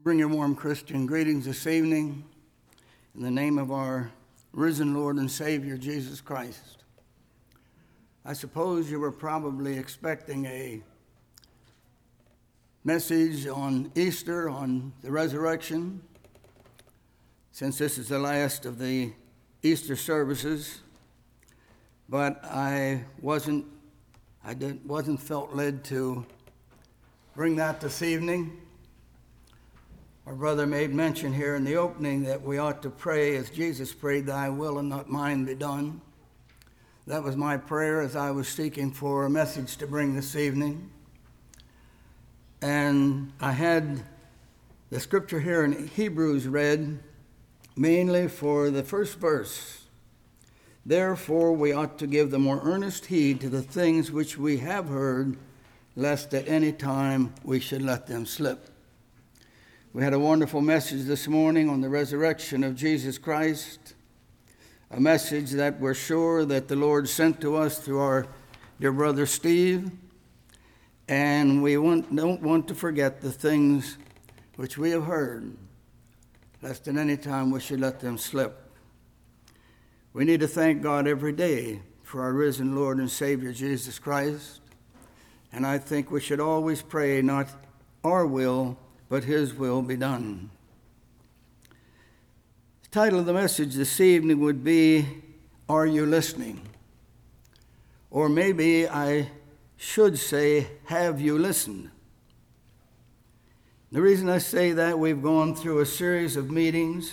Bring your warm Christian greetings this evening in the name of our risen Lord and Savior, Jesus Christ. I suppose you were probably expecting a message on Easter, on the resurrection, since this is the last of the Easter services, but I wasn't felt led to bring that this evening. Our brother made mention here in the opening that we ought to pray as Jesus prayed, "Thy will and not mine be done." That was my prayer as I was seeking for a message to bring this evening. And I had the scripture here in Hebrews read mainly for the first verse. "Therefore we ought to give the more earnest heed to the things which we have heard, lest at any time we should let them slip." We had a wonderful message this morning on the resurrection of Jesus Christ, a message that we're sure that the Lord sent to us through our dear brother Steve, and we don't want to forget the things which we have heard, lest at any time we should let them slip. We need to thank God every day for our risen Lord and Savior Jesus Christ, and I think we should always pray, not our will, but His will be done. The title of the message this evening would be, "Are You Listening?" Or maybe I should say, "Have you listened?" The reason I say that, we've gone through a series of meetings,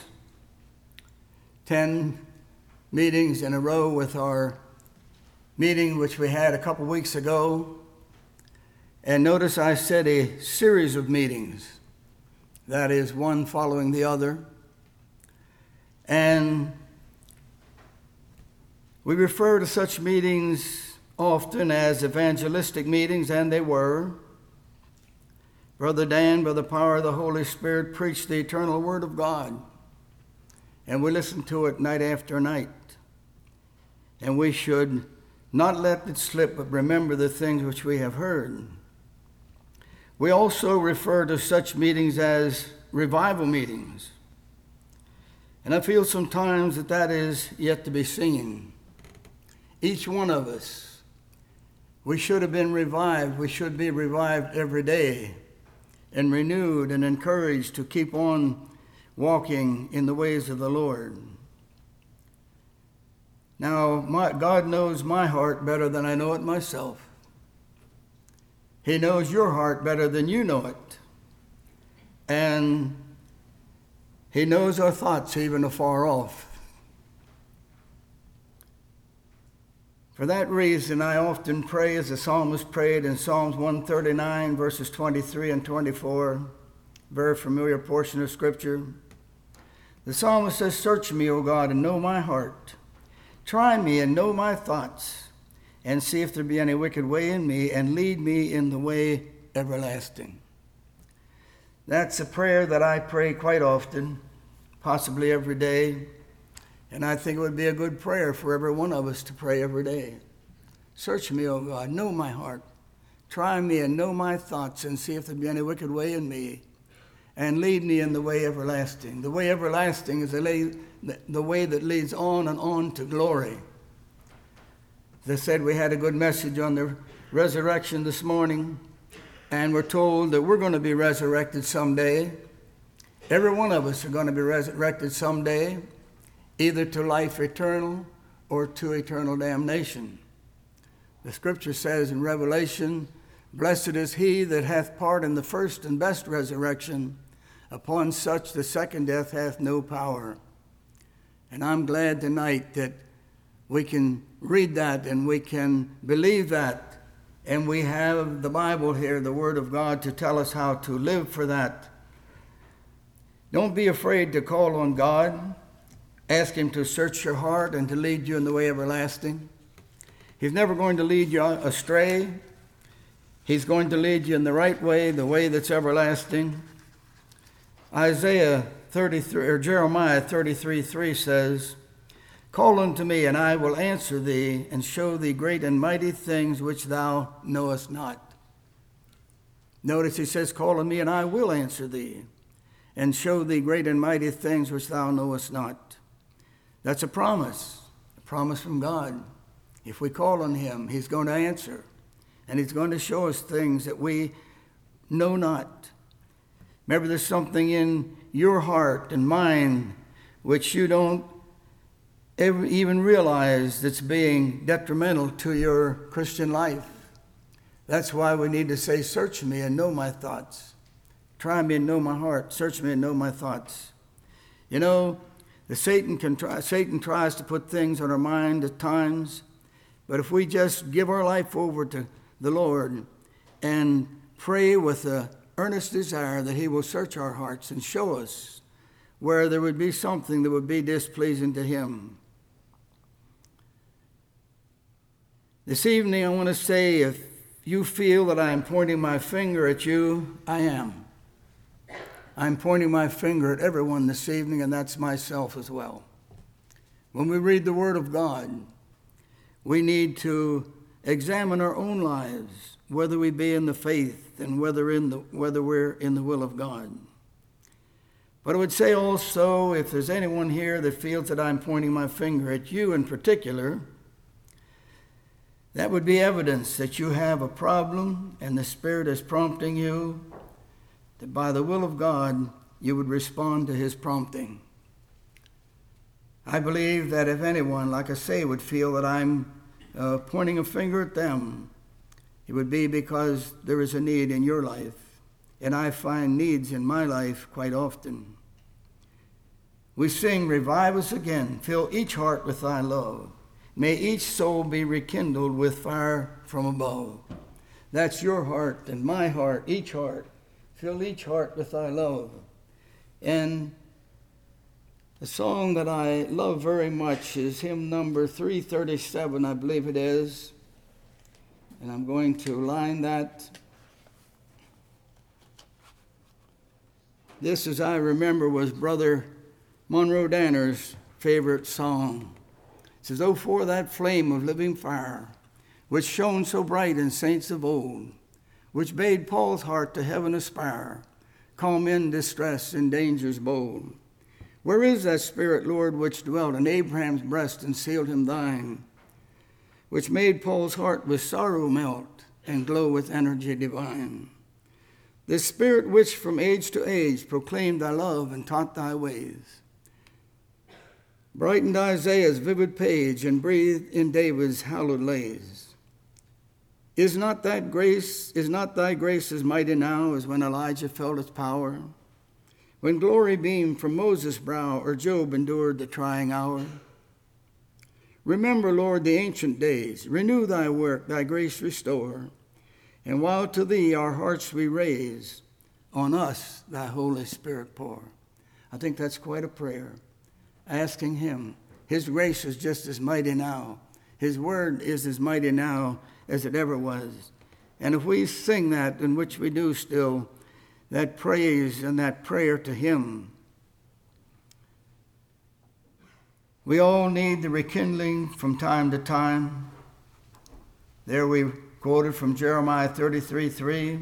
10 meetings in a row with our meeting which we had a couple weeks ago. And notice I said a series of meetings. That is, one following the other. And we refer to such meetings often as evangelistic meetings, and they were. Brother Dan, by the power of the Holy Spirit, preached the eternal Word of God, and we listened to it night after night. And we should not let it slip, but remember the things which we have heard. We also refer to such meetings as revival meetings. And I feel sometimes that is yet to be seen. Each one of us, we should have been revived. We should be revived every day and renewed and encouraged to keep on walking in the ways of the Lord. Now, God knows my heart better than I know it myself. He knows your heart better than you know it. And He knows our thoughts even afar off. For that reason, I often pray as the psalmist prayed in Psalms 139, verses 23 and 24, very familiar portion of Scripture. The psalmist says, "Search me, O God, and know my heart. Try me and know my thoughts, and see if there be any wicked way in me, and lead me in the way everlasting." That's a prayer that I pray quite often, possibly every day, and I think it would be a good prayer for every one of us to pray every day. "Search me, O God, know my heart. Try me and know my thoughts, and see if there be any wicked way in me, and lead me in the way everlasting." The way everlasting is the way that leads on and on to glory. As I said, we had a good message on the resurrection this morning, and we're told that we're going to be resurrected someday. Every one of us are going to be resurrected someday, either to life eternal or to eternal damnation. The Scripture says in Revelation, "Blessed is he that hath part in the first and best resurrection. Upon such the second death hath no power." And I'm glad tonight that we can read that and we can believe that. And we have the Bible here, the Word of God, to tell us how to live for that. Don't be afraid to call on God. Ask Him to search your heart and to lead you in the way everlasting. He's never going to lead you astray. He's going to lead you in the right way, the way that's everlasting. Jeremiah 33:3 says, "Call unto me, and I will answer thee, and show thee great and mighty things which thou knowest not." Notice he says, "Call on me, and I will answer thee, and show thee great and mighty things which thou knowest not. That's a promise from God. If we call on him, he's going to answer, and he's going to show us things that we know not. Maybe there's something in your heart and mind which you don't ever even realize that's being detrimental to your Christian life. That's why we need to say, search me and know my thoughts. Try me and know my heart. Search me and know my thoughts. You know, Satan tries to put things on our mind at times, but if we just give our life over to the Lord and pray with an earnest desire that he will search our hearts and show us where there would be something that would be displeasing to him. This evening I want to say, if you feel that I am pointing my finger at you, I am. I'm pointing my finger at everyone this evening, and that's myself as well. When we read the Word of God, we need to examine our own lives, whether we be in the faith and whether we're in the will of God. But I would say also, if there's anyone here that feels that I'm pointing my finger at you in particular, that would be evidence that you have a problem and the Spirit is prompting you, that by the will of God, you would respond to his prompting. I believe that if anyone, like I say, would feel that I'm pointing a finger at them, it would be because there is a need in your life, and I find needs in my life quite often. We sing, revive us again, fill each heart with thy love. May each soul be rekindled with fire from above. That's your heart and my heart, each heart. Fill each heart with thy love. And the song that I love very much is hymn number 337, I believe it is. And I'm going to line that. This, as I remember, was Brother Monroe Danner's favorite song. It says, "Oh, for that flame of living fire, which shone so bright in saints of old, which bade Paul's heart to heaven aspire, calm in distress in dangers bold. Where is that Spirit, Lord, which dwelt in Abraham's breast and sealed him thine, which made Paul's heart with sorrow melt and glow with energy divine? This Spirit which from age to age proclaimed thy love and taught thy ways, brightened Isaiah's vivid page and breathed in David's hallowed lays. Is not thy grace as mighty now as when Elijah felt its power, when glory beamed from Moses' brow, or Job endured the trying hour? Remember, Lord, the ancient days, renew thy work, thy grace restore, and while to thee our hearts we raise, on us thy Holy Spirit pour." I think that's quite a prayer, asking him. His grace is just as mighty now. His word is as mighty now as it ever was. And if we sing that, in which we do still, that praise and that prayer to him, we all need the rekindling from time to time. There we quoted from Jeremiah 33:3.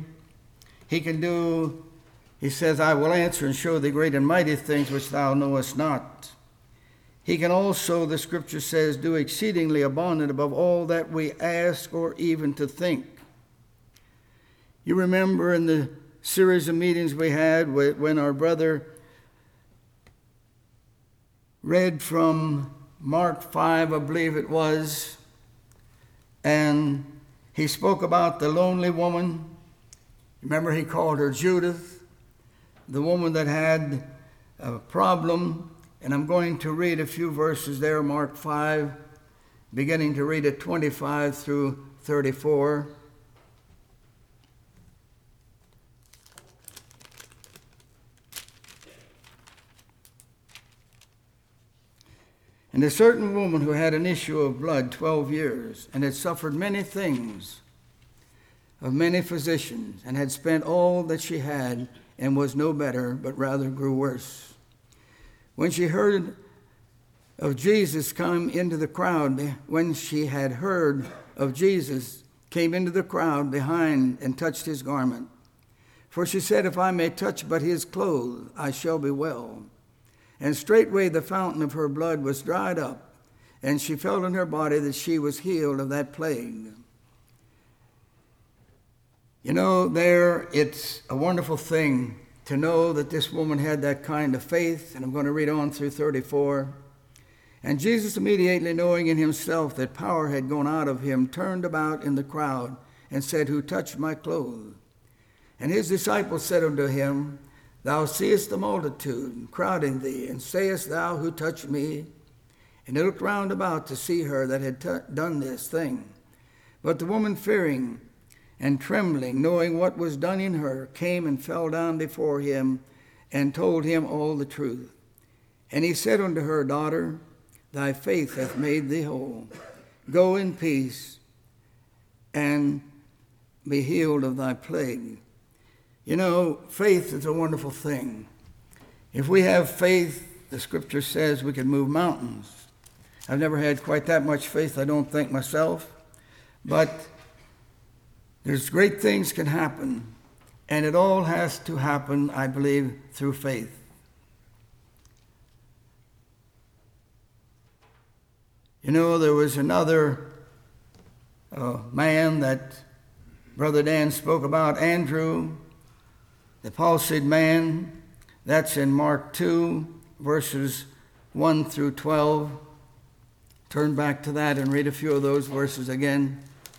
He says, "I will answer and show thee great and mighty things which thou knowest not." He can also, the scripture says, do exceedingly abundant above all that we ask or even to think. You remember in the series of meetings we had when our brother read from Mark 5, I believe it was, and he spoke about the lonely woman. Remember, he called her Judith, the woman that had a problem. And I'm going to read a few verses there, Mark 5, beginning to read at 25 through 34. "And a certain woman who had an issue of blood 12 years, and had suffered many things of many physicians, and had spent all that she had, and was no better, but rather grew worse. When she heard of Jesus come into the crowd, when she had heard of Jesus, came into the crowd behind and touched his garment. For she said, if I may touch but his clothes, I shall be well. And straightway the fountain of her blood was dried up, and she felt in her body that she was healed of that plague. You know, it's a wonderful thing to know that this woman had that kind of faith, and I'm going to read on through 34. And Jesus, immediately knowing in himself that power had gone out of him, turned about in the crowd and said, who touched my clothes? And his disciples said unto him, thou seest the multitude crowding thee, and sayest thou, who touched me? And he looked round about to see her that had done this thing. But the woman, fearing and trembling, knowing what was done in her, came and fell down before him and told him all the truth. And he said unto her, daughter, thy faith hath made thee whole. Go in peace and be healed of thy plague. You know, faith is a wonderful thing. If we have faith, the scripture says we can move mountains. I've never had quite that much faith, I don't think, myself. But there's great things can happen, and it all has to happen, I believe, through faith. You know, there was another man that Brother Dan spoke about, Andrew, the palsied man. That's in Mark 2, verses 1 through 12. Turn back to that and read a few of those verses again.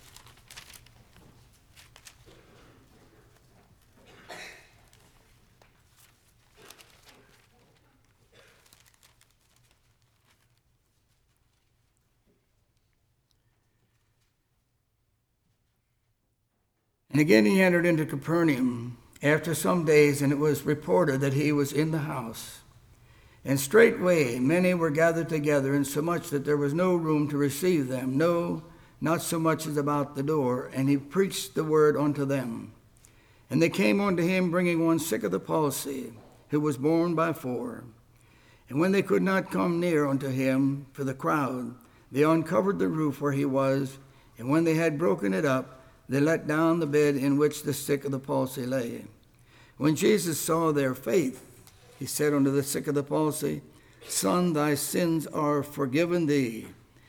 And again he entered into Capernaum after some days, and it was reported that he was in the house. And straightway many were gathered together, insomuch that there was no room to receive them, no, not so much as about the door. And he preached the word unto them. And they came unto him, bringing one sick of the palsy, who was borne by four. And when they could not come near unto him for the crowd, they uncovered the roof where he was, and when they had broken it up, they let down the bed in which the sick of the palsy lay. When Jesus saw their faith, he said unto the sick of the palsy, son, thy sins are forgiven thee.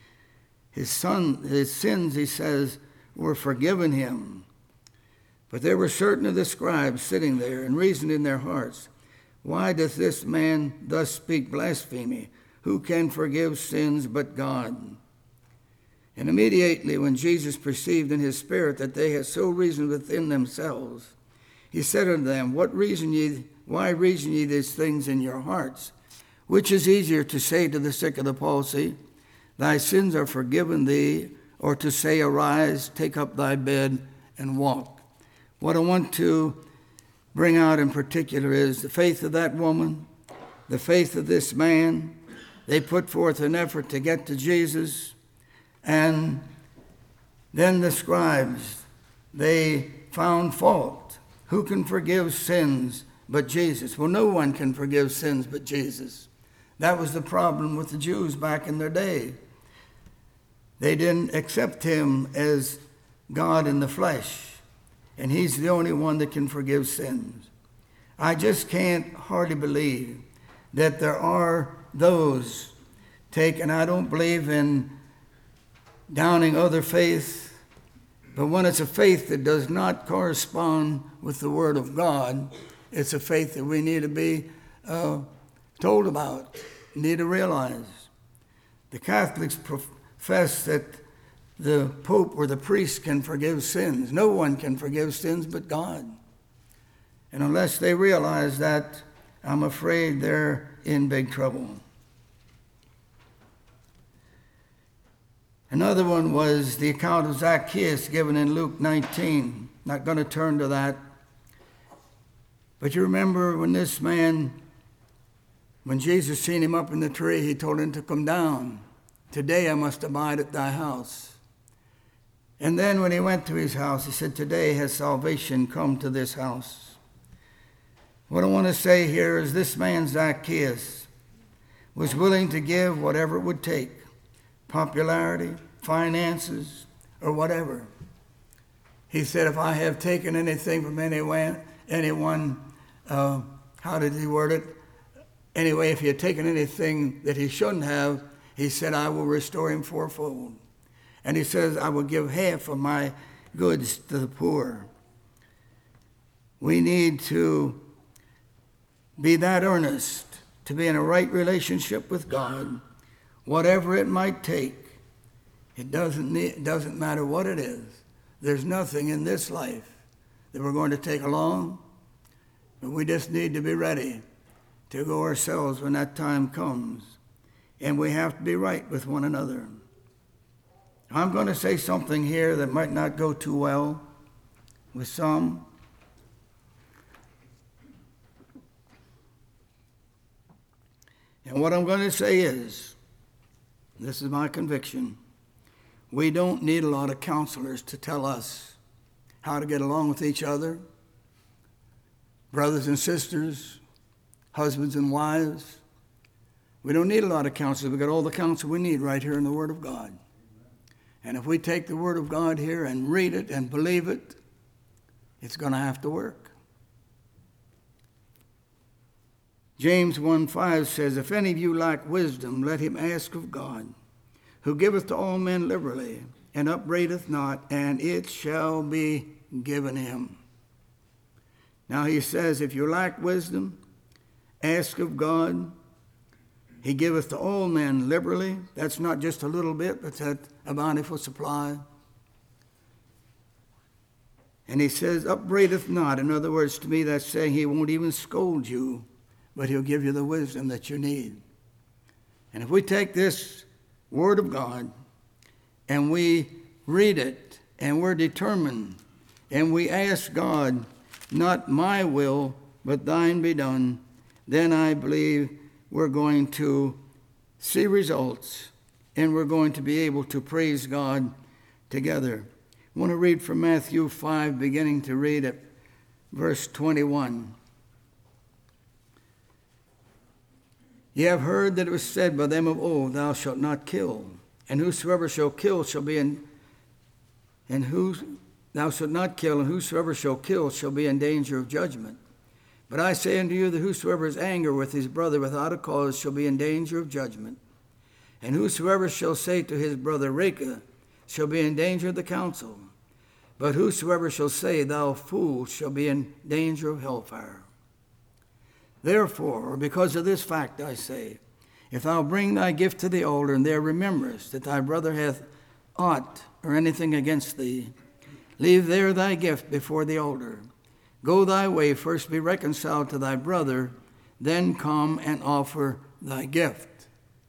His sins, he says, were forgiven him. But there were certain of the scribes sitting there, and reasoned in their hearts, why doth this man thus speak blasphemy? Who can forgive sins but God? And immediately when Jesus perceived in his spirit that they had so reasoned within themselves, he said unto them, why reason ye these things in your hearts? Which is easier, to say to the sick of the palsy, thy sins are forgiven thee, or to say, arise, take up thy bed, and walk? What I want to bring out in particular is the faith of that woman, the faith of this man. They put forth an effort to get to Jesus. And then the scribes, they found fault. Who can forgive sins but Jesus? Well, no one can forgive sins but Jesus. That was the problem with the Jews back in their day. They didn't accept him as God in the flesh, and he's the only one that can forgive sins. I just can't hardly believe that there are those and I don't believe in downing other faith, but when it's a faith that does not correspond with the Word of God, it's a faith that we need to be told about, need to realize. The Catholics profess that the Pope or the priest can forgive sins. No one can forgive sins but God. And unless they realize that, I'm afraid they're in big trouble. Another one was the account of Zacchaeus given in Luke 19. Not going to turn to that. But you remember when this man, when Jesus seen him up in the tree, he told him to come down. Today I must abide at thy house. And then when he went to his house, he said, today has salvation come to this house. What I want to say here is this man, Zacchaeus, was willing to give whatever it would take. Popularity, finances, or whatever. He said, if I have taken anything from anyone, how did he word it? Anyway, if he had taken anything that he shouldn't have, he said, I will restore him fourfold. And he says, I will give half of my goods to the poor. We need to be that earnest to be in a right relationship with God, whatever it might take. It doesn't matter what it is. There's nothing in this life that we're going to take along, but we just need to be ready to go ourselves when that time comes. And we have to be right with one another. I'm going to say something here that might not go too well with some. And what I'm going to say is, this is my conviction, we don't need a lot of counselors to tell us how to get along with each other, brothers and sisters, husbands and wives. We don't need a lot of counselors. We've got all the counsel we need right here in the Word of God. And if we take the Word of God here and read it and believe it, it's going to have to work. James 1:5 says, if any of you lack wisdom, let him ask of God, who giveth to all men liberally, and upbraideth not, and it shall be given him. Now he says, if you lack wisdom, ask of God. He giveth to all men liberally. That's not just a little bit, but that's a bountiful supply. And he says, upbraideth not. In other words, to me, that's saying he won't even scold you, but he'll give you the wisdom that you need. And if we take this Word of God and we read it and we're determined and we ask God, not my will, but thine be done, then I believe we're going to see results and we're going to be able to praise God together. I want to read from Matthew 5, beginning to read at verse 21. Ye have heard that it was said by them of old, thou shalt not kill, and whosoever shall kill shall be thou shalt not kill, and whosoever shall kill shall be in danger of judgment. But I say unto you that whosoever is angry with his brother without a cause shall be in danger of judgment. And whosoever shall say to his brother, Raca, shall be in danger of the council. But whosoever shall say, thou fool, shall be in danger of hellfire. Therefore, or because of this fact, I say, if thou bring thy gift to the altar, and there rememberest that thy brother hath aught or anything against thee, leave there thy gift before the altar. Go thy way, first be reconciled to thy brother, then come and offer thy gift.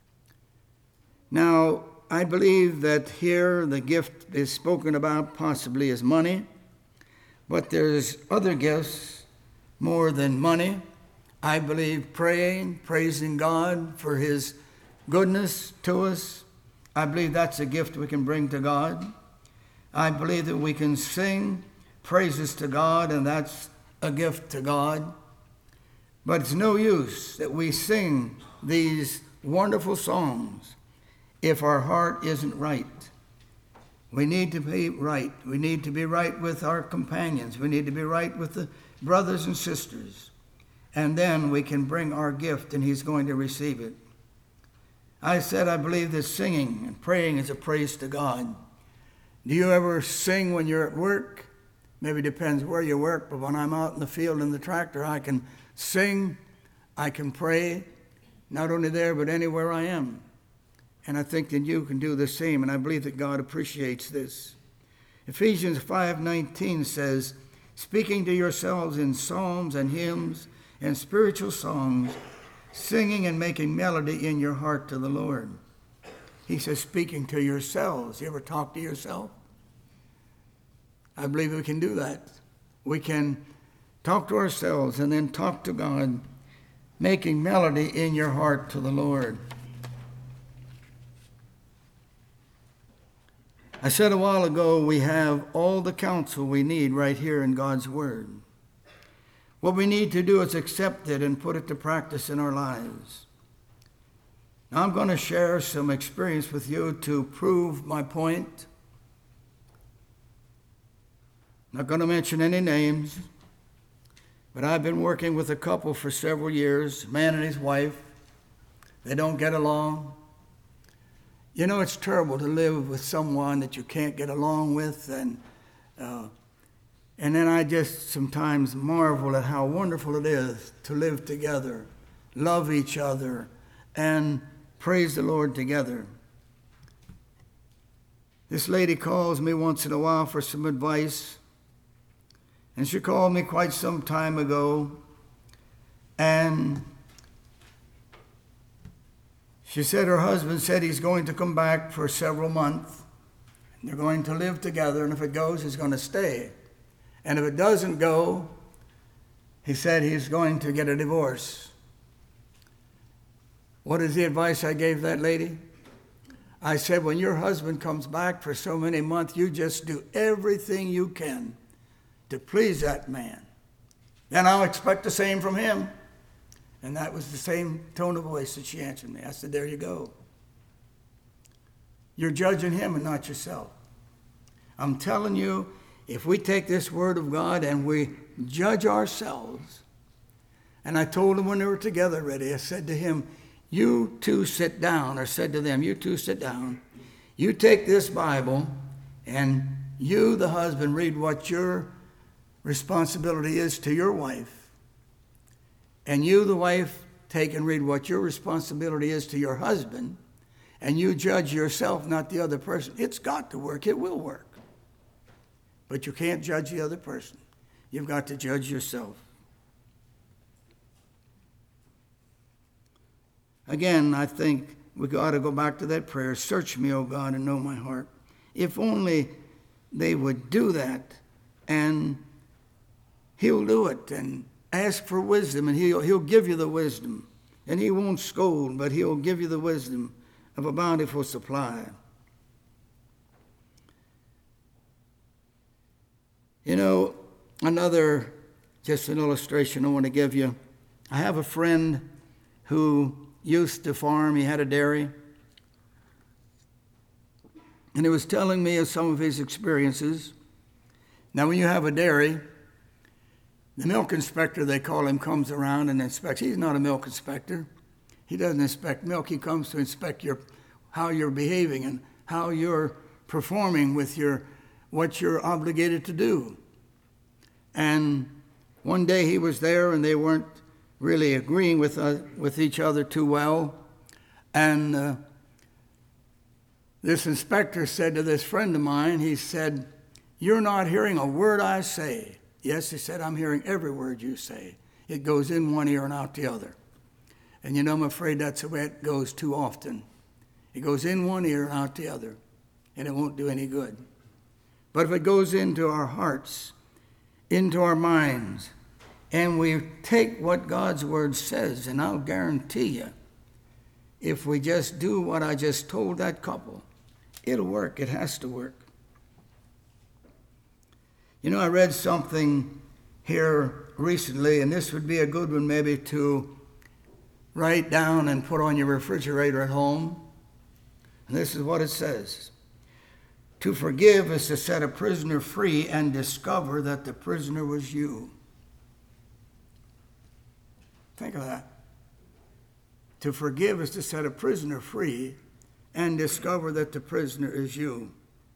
Now, I believe that here the gift is spoken about possibly as money, but there's other gifts more than money. I believe praying, praising God for his goodness to us. I believe that's a gift we can bring to God. I believe that we can sing praises to God, and that's a gift to God. But it's no use that we sing these wonderful songs if our heart isn't right. We need to be right. We need to be right with our companions. We need to be right with the brothers and sisters. And then we can bring our gift, and he's going to receive it. I said I believe that singing and praying is a praise to God. Do you ever sing when you're at work? Maybe it depends where you work, but when I'm out in the field in the tractor, I can sing, I can pray, not only there, but anywhere I am. And I think that you can do the same, and I believe that God appreciates this. Ephesians 5:19 says, speaking to yourselves in psalms and hymns and spiritual songs, singing and making melody in your heart to the Lord. He says, speaking to yourselves. You ever talk to yourself? I believe we can do that. We can talk to ourselves and then talk to God, making melody in your heart to the Lord. I said a while ago, we have all the counsel we need right here in God's Word. What we need to do is accept it and put it to practice in our lives. Now, I'm going to share some experience with you to prove my point. I'm not going to mention any names, But I've been working with a couple for several years, a man and his wife. They don't get along. You know, it's terrible to live with someone that you can't get along with. And then I just sometimes marvel at how wonderful it is to live together, love each other, and praise the Lord together. This lady calls me once in a while for some advice. And she called me quite some time ago. And she said her husband said he's going to come back for several months. And they're going to live together. And if it goes, he's going to stay. And if it doesn't go, he said he's going to get a divorce. What is the advice I gave that lady? I said, when your husband comes back for so many months, you just do everything you can to please that man. Then I'll expect the same from him. And that was the same tone of voice that she answered me. I said, there you go. You're judging him and not yourself. I'm telling you, if we take this word of God and we judge ourselves, and I told him when they were together already, I said to him, you two sit down, or said to them, you two sit down. You take this Bible, and you, the husband, read what your responsibility is to your wife. And you, the wife, take and read what your responsibility is to your husband. And you judge yourself, not the other person. It's got to work. It will work. But you can't judge the other person. You've got to judge yourself. Again, I think we got to go back to that prayer. Search me, O God, and know my heart. If only they would do that, and he'll do it. And ask for wisdom, and he'll give you the wisdom. And he won't scold, but he'll give you the wisdom of a bountiful supply. You know, just an illustration I want to give you. I have a friend who used to farm. He had a dairy. And he was telling me of some of his experiences. Now, when you have a dairy, the milk inspector, they call him, comes around and inspects. He's not a milk inspector. He doesn't inspect milk. He comes to inspect how you're behaving and how you're performing with what you're obligated to do. And one day he was there, and they weren't really agreeing with each other too well. And this inspector said to this friend of mine, he said, you're not hearing a word I say. Yes, he said, I'm hearing every word you say. It goes in one ear and out the other. And you know, I'm afraid that's the way it goes too often. It goes in one ear and out the other, and it won't do any good. But if it goes into our hearts, into our minds, and we take what God's word says, and I'll guarantee you, if we just do what I just told that couple, it'll work. It has to work. You know, I read something here recently, and this would be a good one maybe to write down and put on your refrigerator at home. And this is what it says. To forgive is to set a prisoner free and discover that the prisoner was you. Think of that. To forgive is to set a prisoner free and discover that the prisoner is you.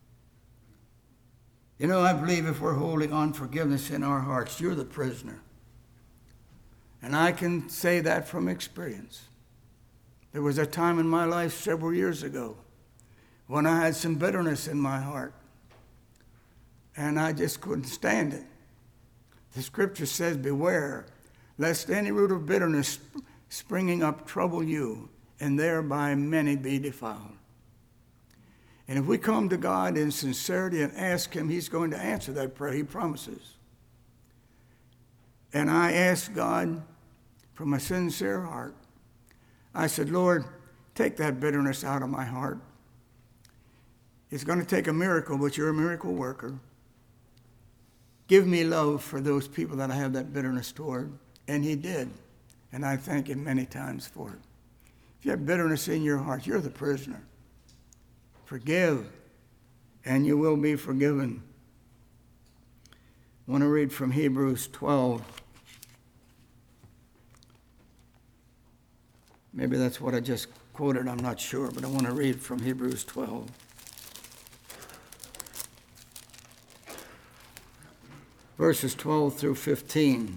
You know, I believe if we're holding on forgiveness in our hearts, you're the prisoner. And I can say that from experience. There was a time in my life several years ago when I had some bitterness in my heart. And I just couldn't stand it. The scripture says, beware, lest any root of bitterness springing up trouble you, and thereby many be defiled. And if we come to God in sincerity and ask him, he's going to answer that prayer. He promises. And I asked God from a sincere heart. I said, Lord, take that bitterness out of my heart. It's going to take a miracle, but you're a miracle worker. Give me love for those people that I have that bitterness toward. And he did. And I thank him many times for it. If you have bitterness in your heart, you're the prisoner. Forgive, and you will be forgiven. I want to read from Hebrews 12, Maybe that's what I just quoted, I'm not sure, but I want to read from Hebrews 12. Verses 12 through 15.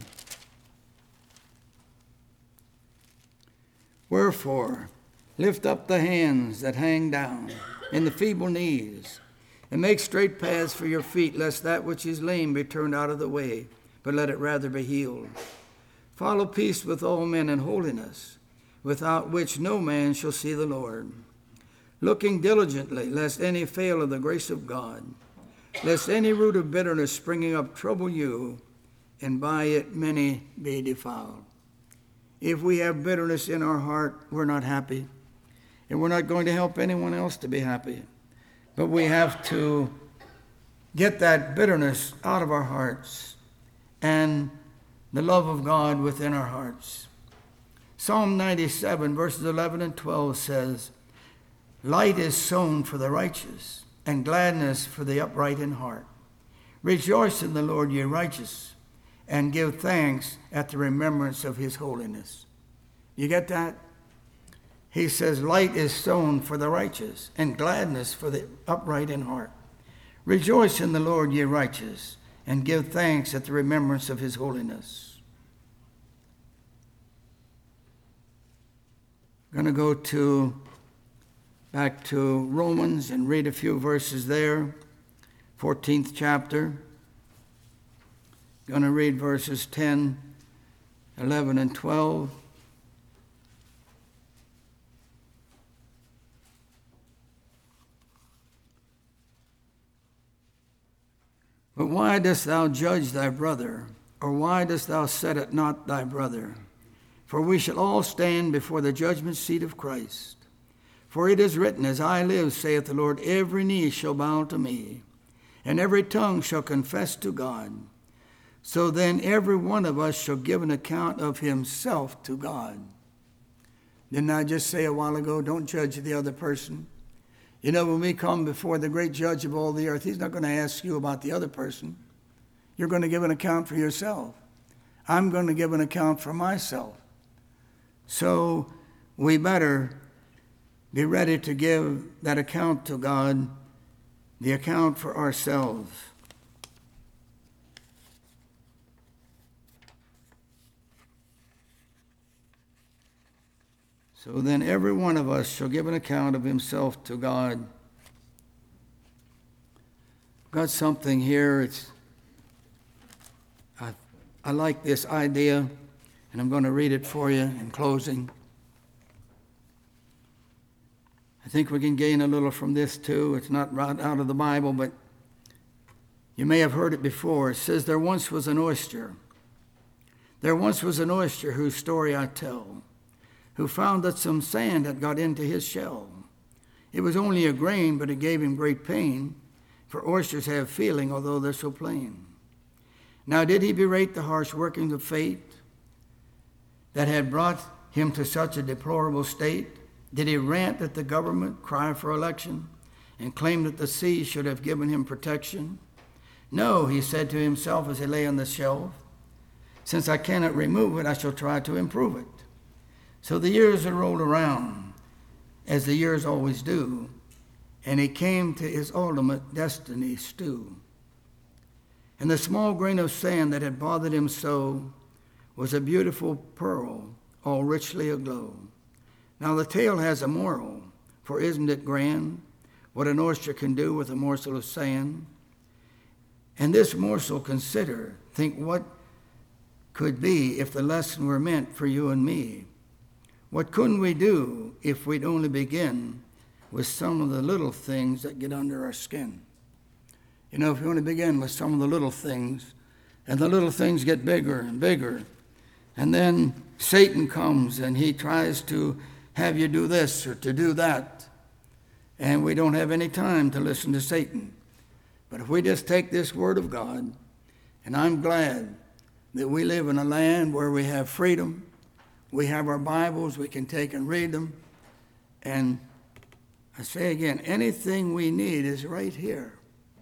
Wherefore, lift up the hands that hang down, and the feeble knees, and make straight paths for your feet, lest that which is lame be turned out of the way, but let it rather be healed. Follow peace with all men and holiness, without which no man shall see the Lord. Looking diligently, lest any fail of the grace of God, lest any root of bitterness springing up trouble you, and by it many be defiled. If we have bitterness in our heart, we're not happy, and we're not going to help anyone else to be happy. But we have to get that bitterness out of our hearts and the love of God within our hearts. Psalm 97, verses 11 and 12 says, Light is sown for the righteous, and gladness for the upright in heart. Rejoice in the Lord, ye righteous, and give thanks at the remembrance of his holiness. You get that? He says, light is sown for the righteous, and gladness for the upright in heart. Rejoice in the Lord, ye righteous, and give thanks at the remembrance of his holiness. I'm going to go back to Romans and read a few verses there, 14th chapter. Going to read verses 10, 11, and 12. But why dost thou judge thy brother? Or why dost thou set at naught thy brother? For we shall all stand before the judgment seat of Christ. For it is written, As I live, saith the Lord, every knee shall bow to me, and every tongue shall confess to God. So then every one of us shall give an account of himself to God. Didn't I just say a while ago, don't judge the other person? You know, when we come before the great judge of all the earth, he's not going to ask you about the other person. You're going to give an account for yourself. I'm going to give an account for myself. So we better be ready to give that account to God, the account for ourselves. So then every one of us shall give an account of himself to God. Got something here. I like this idea, and I'm going to read it for you in closing. I think we can gain a little from this too. It's not right out of the Bible, but you may have heard it before. It says, There once was an oyster. There once was an oyster whose story I tell, who found that some sand had got into his shell. It was only a grain, but it gave him great pain, for oysters have feeling, although they're so plain. Now did he berate the harsh workings of fate that had brought him to such a deplorable state? Did he rant at the government, cry for election, and claim that the sea should have given him protection? No, he said to himself as he lay on the shelf, since I cannot remove it, I shall try to improve it. So the years had rolled around, as the years always do, and he came to his ultimate destiny stew. And the small grain of sand that had bothered him so was a beautiful pearl, all richly aglow. Now the tale has a moral, for isn't it grand what an oyster can do with a morsel of sand? And this morsel consider, think what could be if the lesson were meant for you and me. What couldn't we do if we'd only begin with some of the little things that get under our skin? You know, if you only begin with some of the little things, and the little things get bigger and bigger, and then Satan comes and he tries to have you do this or to do that, and we don't have any time to listen to Satan. But if we just take this word of God, and I'm glad that we live in a land where we have freedom, we have our Bibles, we can take and read them. And I say again, anything we need is right here.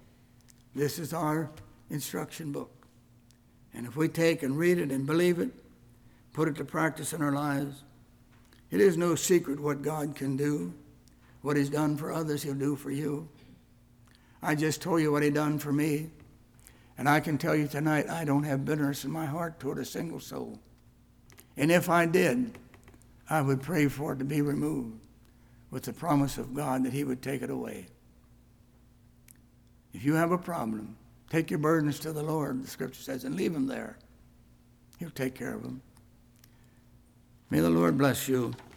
This is our instruction book. And if we take and read it and believe it, put it to practice in our lives, It is no secret what God can do. What he's done for others, he'll do for you. I just told you what he done for me. And I can tell you tonight, I don't have bitterness in my heart toward a single soul. And if I did, I would pray for it to be removed with the promise of God that he would take it away. If you have a problem, take your burdens to the Lord, the scripture says, and leave them there. He'll take care of them. May the Lord bless you.